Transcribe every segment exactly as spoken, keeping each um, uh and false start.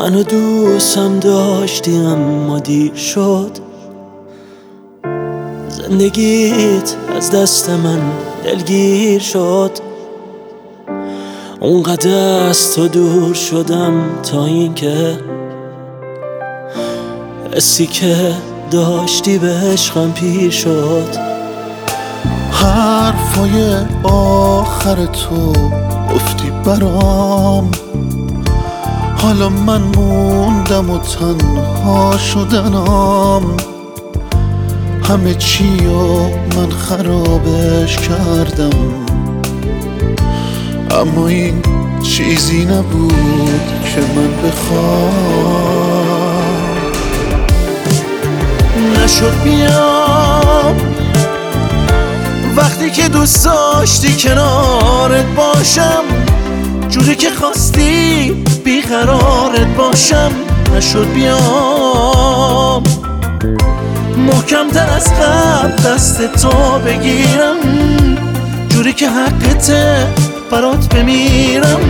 منو دوستم داشتی اما دیر شد. زندگیت از دست من دلگیر شد. اونقدر از تو دور شدم تا اینکه حسی که داشتی به عشقم پیر شد. حرفای آخر تو گفتی برام، حالا من موندم و تنها شدنم. همه چی و من خرابش کردم، اما این چیزی نبود که من بخوام. نشد بیام وقتی که دوست داشتی کنارت باشم، جوری که خواستی بیقرارت باشم. نشد بیام محکم تر از قبل دست تو بگیرم، جوری که حقته برات بمیرم.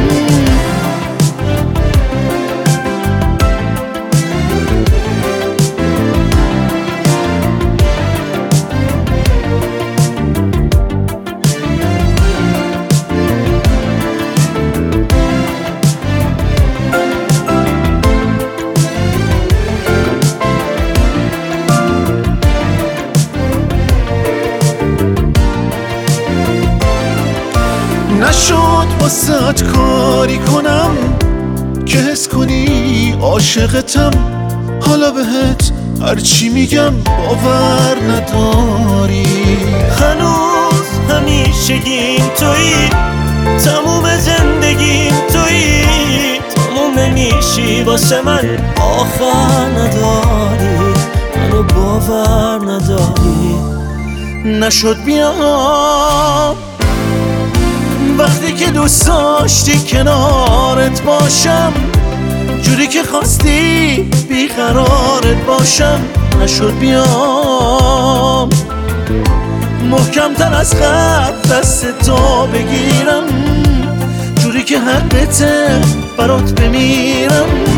نشد واسه کاری کنم که حس کنی عاشقتم. حالا بهت هرچی میگم باور نداری. هنوز همیشگیم تویی، تموم زندگیم تویی. تموم نمیشی واسه من، آخر نداری، منو باور نداری. نشد بیام وقتی که دوست داشتی کنارت باشم، جوری که خواستی بیقرارت باشم. نشد بیام محکم تر از قبل دست تو بگیرم، جوری که حقته برات بمیرم.